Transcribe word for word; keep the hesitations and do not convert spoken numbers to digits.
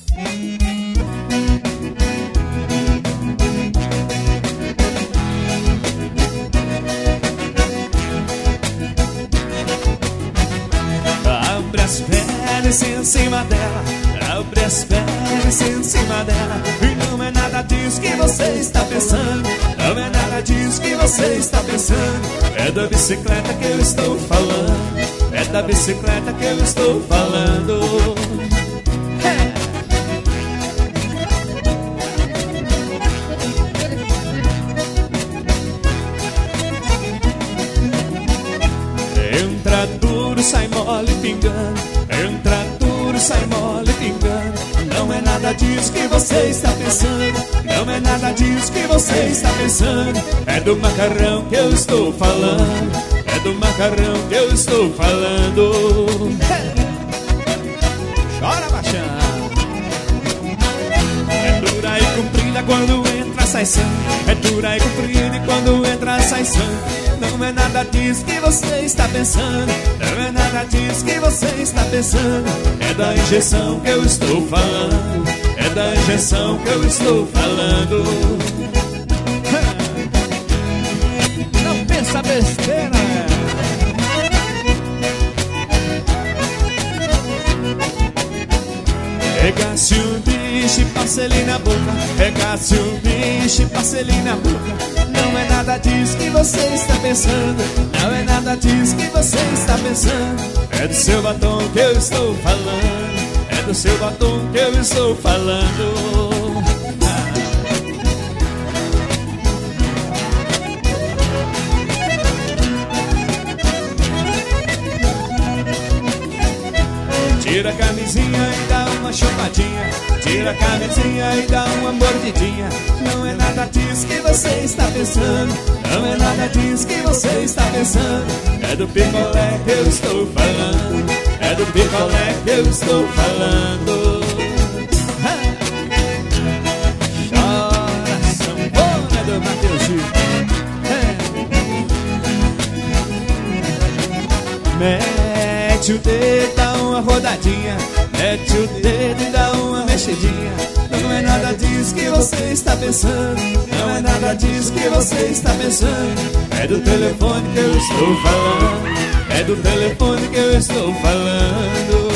Abre as pernas em cima dela, abre as pernas em cima dela. E não é nada disso que você está pensando, não é nada disso que você está pensando. É da bicicleta que eu estou falando, é da bicicleta que eu estou falando. Entra duro, sai mole, pingando. Entra duro, sai mole, pingando. Não é nada disso que você está pensando, não é nada disso que você está pensando. É do macarrão que eu estou falando, é do macarrão que eu estou falando. Chora, baixão. É dura e comprida quando entra, sai sangue. É dura e comprida e quando entra, sai sangue. Não é nada disso que você está pensando, não é nada disso que você está pensando. É da injeção que eu estou falando, é da injeção que eu estou falando. Não pensa besteira. Pegasse um bicho e passe ele na boca, pegasse um bicho e passe ele na boca. Não é nada disso que você está pensando, não é nada disso que você está pensando. É do seu batom que eu estou falando, é do seu batom que eu estou falando. Ah. Tira a camisinha e dá uma chupadinha, tira a camisinha e dá uma mordidinha. Não é nada disso que você está pensando, não é nada disso que você está pensando. É do picolé que eu estou falando, é do picolé que eu estou falando. Chora, sanfona do Matheus Gil. Mete o dedo, dá uma rodadinha, mete o dedo e dá uma mexidinha. Não é nada disso que você está pensando, não é nada disso que você está pensando. É do telefone que eu estou falando, é do telefone que eu estou falando.